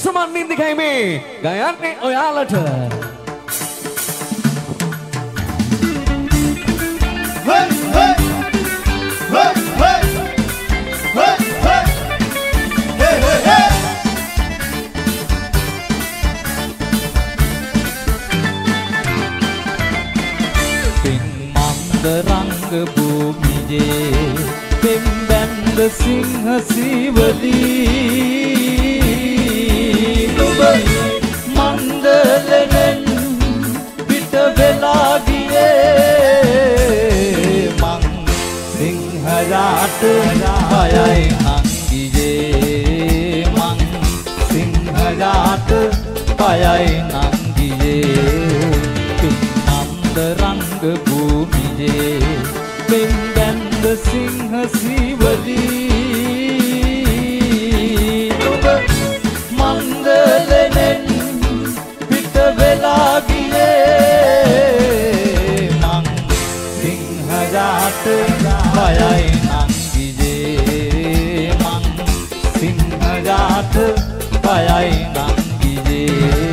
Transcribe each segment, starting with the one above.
සුමන් නින්දිකයි මේ ගයන්නේ ඔයාලට. रंग भूमिये पिंबंद सिंह सिवली मंगलनन पिट वेलागिये मंग सिंह रात आये नंगिये मंग सिंह रात आये नंगिये पिंबंद रंग भूमि पिंबंद सिंह सिवली मंगलनन पिट वेलागिये मंग सिंह रात आये नंगिये मंग सिंह रात आये नंगिये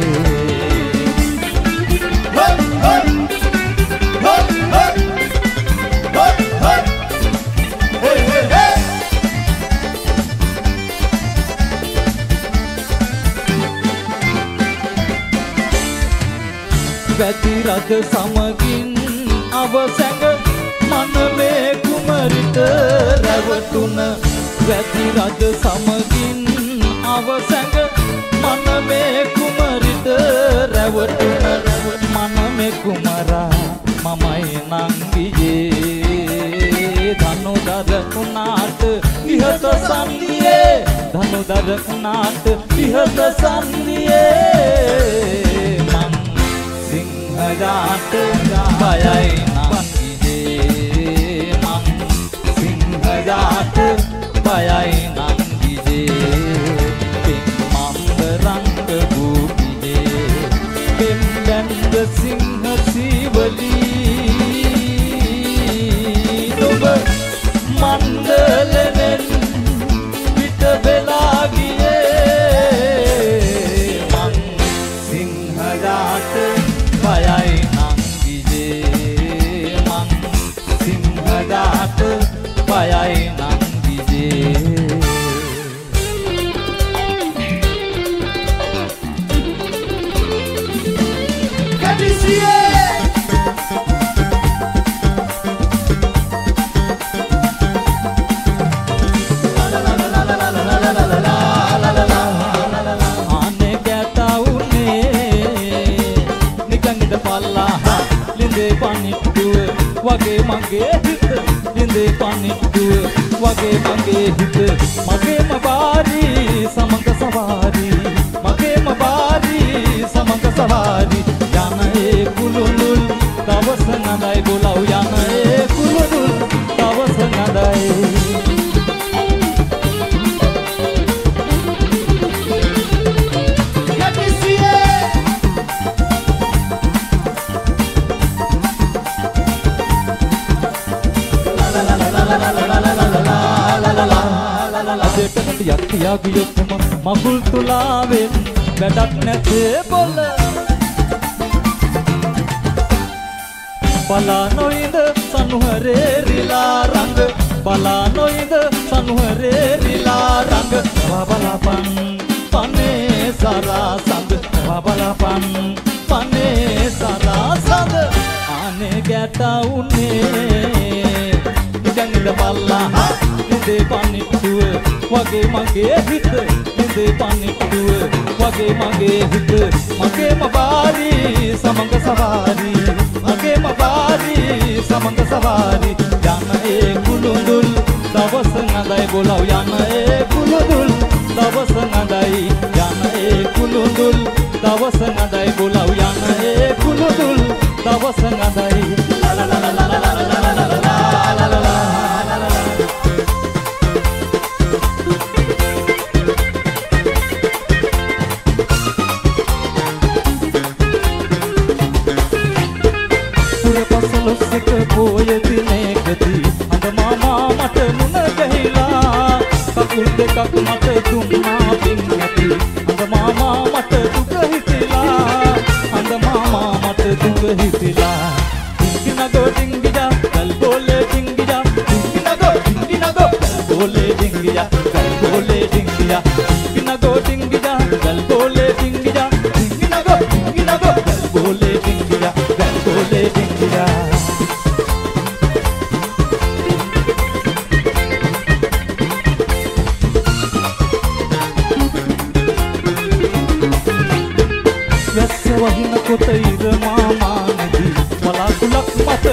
වැතිරද සමගින් අවසැඟ මනමේ කුමරිට රැවටුන වැතිරද සමගින් අවසැඟ මනමේ කුමරිට රැවටුන මනමේ කුමරා මමයි නංගියේ ධනුදර උනාට ඉහත සන්නියේ ධනුදර උනාට ඉහත සන්නියේ रात आये नंगिये मंग सिंह रात आये नंगिये पिंबंद रंग भूमिये पिंबंद सिंह सिवली मंगलनन पिट वेलागिये मंग सिंह रात आये नंगिये मंग सिंह रात आये नंगिये वगे मंगे हित लिंदे पानिट्टुव वगे मंगे हित मगे मबारी समंग सवारी मगे मबारी समंग सवारी යන ඒ කුළුළුල් දවස නඳයි බොලව් යන ඒ කුළුළුල් දවස නඳයි යක්තියාගියොත්ම මකුල් තුලාවෙන් වැඩක් නැතේ බොල බලා නොයිද සනුහරේ රිලා රංග බලා නොයිද සනුහරේ රිලා රංග බලාපන් පනේ සරා සඳ බලාපන් පනේ සරා සඳ ආනේ ගැටවුනේ ඉඳන් බල්ලා නිදේ පනිට්ටුව වගේ මගේ හිත නිදේ පනිට්ටුව වගේ මගේ හිත මගේම බාරි සමංග සවාරි මගේම බාරි සමංග සවාරි යන ඒ කුළුඳුල් දවස නඳයි බොලව් යන ඒ කුළුඳුල් දවස නඳයි යන ඒ කුළුඳුල් දවස නඳයි බොලව් යන ඒ කුළුඳුල් දවස නඳයි පොය දිනකදී අඳ මාමා මට මුණ ගැහිලා කකුල් දෙකක් මට දුන්නා පින් නැති අඳ මාමා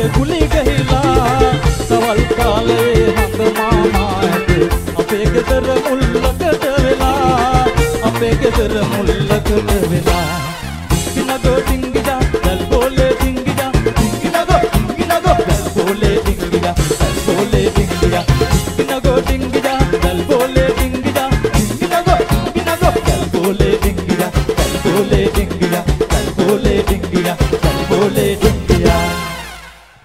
කුලි ගහිලා සවල් කාලේ හඳ මාමා ඇත අපේ ගෙදර මුල්ලකට වෙලා අපේ ගෙදර මුල්ලකට වෙලා නගෝ ඩිංගිජා දල් බෝලේ ඩිංගිජා නගෝ දල් බෝලේ ඩිංගිජා දල් බෝලේ ඩිංගිජා නගෝ ඩිංගිජා දල් බෝලේ ඩිංගිජා නගෝ දල් බෝලේ ඩිංගිජා දල් බෝලේ ඩිංගිජා